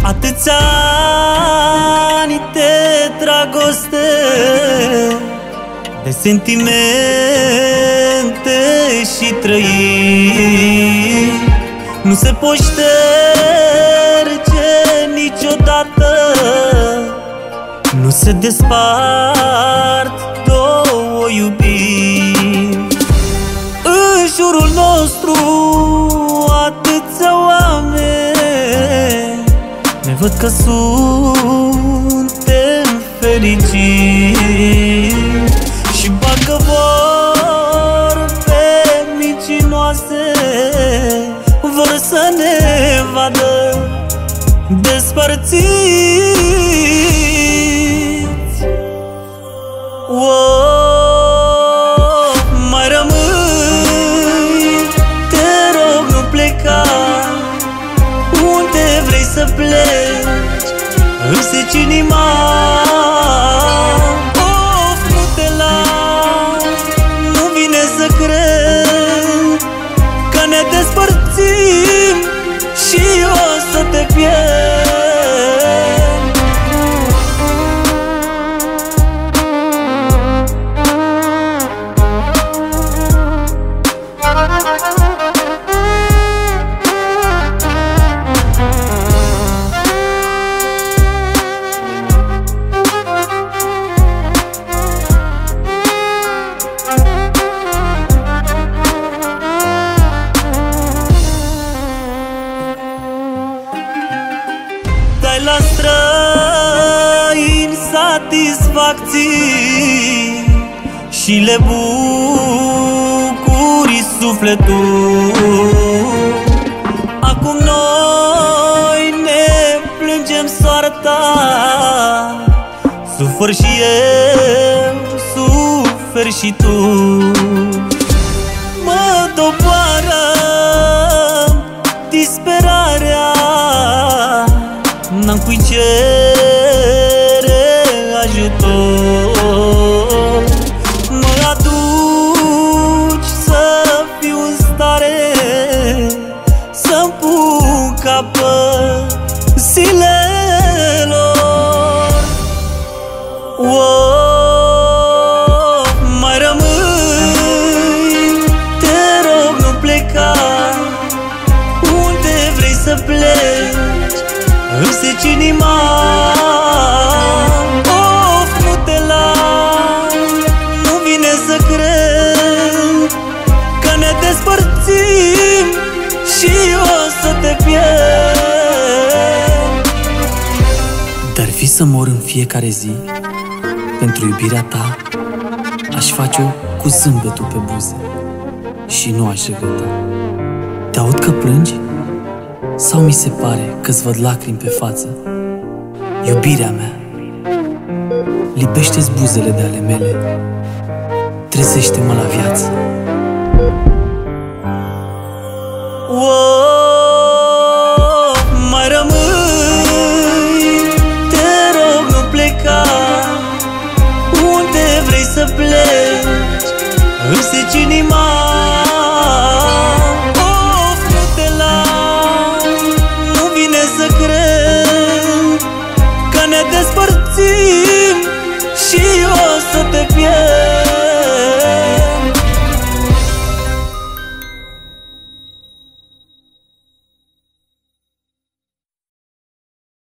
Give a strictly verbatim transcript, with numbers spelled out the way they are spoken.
Atâția ani de dragoste, de sentimente și trăiri, nu se pot șterge niciodată, nu se despart două iubiri. În jurul nostru atâția oameni ne văd că suntem fericiți și parcă vorbe mincinoase vor să ne vadă despărțiți. Oh, mai rămâi, te rog, nu pleca. Unde vrei să pleci, înseci inima. Of, nu te las, nu vine să cred că ne despărțim și o să te pierd. Dai la străini satisfacții și le bucuri sufletul. Acum noi ne plângem soarta, sufăr și eu, suferi și tu. Mă doboară disperarea, n-am cui cere ajutor. Mă aduci să fiu în stare să-mi pun capăt zilelor. Oh, mai rămâi, te rog, nu pleca. Unde vrei să pleci, înseci inima. Of, nu te las, nu vine să cred că ne despărțim și o să te pierd. Dar fi să mor în fiecare zi pentru iubirea ta, aș face-o cu zâmbetul pe buze și nu aș regreta. Te aud că plângi? Sau mi se pare că-ți văd lacrimi pe față? Iubirea mea, lipește-ți buzele de ale mele, trezește-mă la viață. Oh, mai rămâi, te rog, nu pleca. Unde vrei să pleci, înseci inima. Despărțim și o să te pierd.